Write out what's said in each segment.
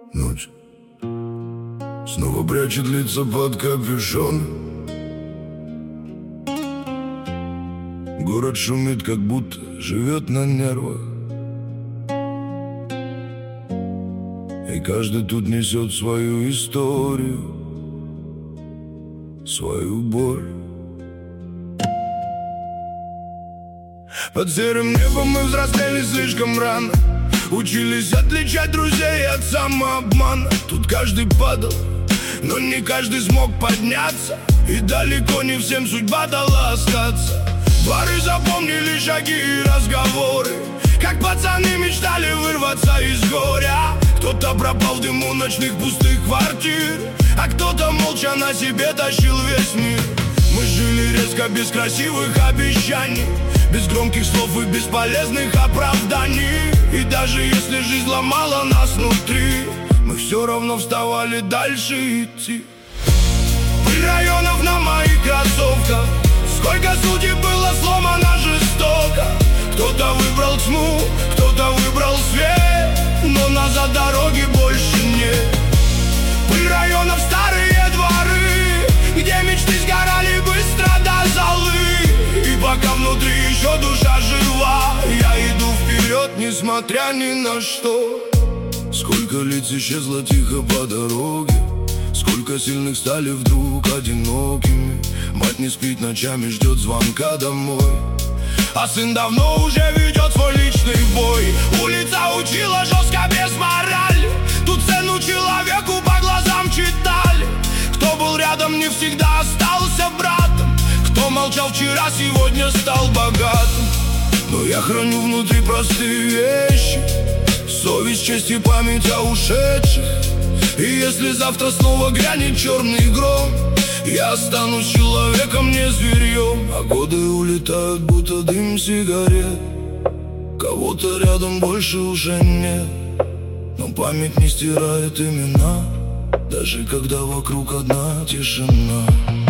Ночь снова прячет лица под капюшон. Город шумит, как будто живет на нервах, и каждый тут несет свою историю, свою боль. Под серым небом мы взрослели слишком рано, учились отличать друзей от самообмана. Тут каждый падал, но не каждый смог подняться, и далеко не всем судьба дала остаться. Дворы запомнили шаги и разговоры, как пацаны мечтали вырваться из горя. Кто-то пропал в дыму ночных пустых квартир, а кто-то молча на себе тащил весь мир. Мы жили резко, без красивых обещаний, без громких слов и бесполезных оправданий. И даже если жизнь ломала нас внутри, мы все равно вставали дальше идти. Пыль районов на моих кроссовках, сколько судеб было сломано жестоко. Кто-то выбрал тьму, кто-то выбрал свет, но назад дороги больше нет. Пыль районов, старые дворы, где мечты сгорали быстро до золы. И пока внутри еще душа жива, я иду вперед, несмотря ни на что. Сколько лиц исчезло тихо по дороге, сколько сильных стали вдруг одинокими. Мать не спит ночами, ждет звонка домой, а сын давно уже ведет свой личный бой. Улица учила жестко, без морали, тут цену человеку по глазам читали. Кто был рядом, не всегда остался братом, кто молчал вчера, сегодня стал богатым. Но я храню внутри простые вещи, совесть, честь и память о ушедших. И если завтра снова грянет черный гром, я останусь человеком, не зверьем. А годы улетают, будто дым сигарет, кого-то рядом больше уже нет. Но память не стирает имена, даже когда вокруг одна тишина.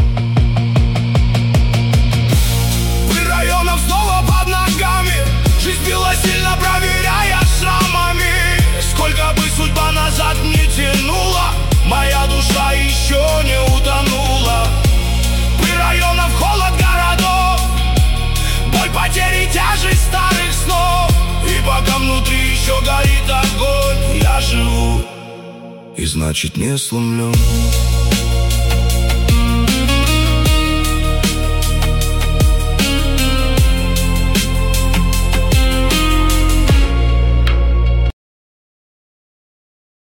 Пыль районов снова под ногами, жизнь била сильно, проверяя шрамами. Сколько бы судьба назад не тянула, моя душа еще не утонула. Пыль районов, холод городов, боль потери, тяжесть старых снов. И пока внутри еще горит огонь, я живу, и значит не сломлен.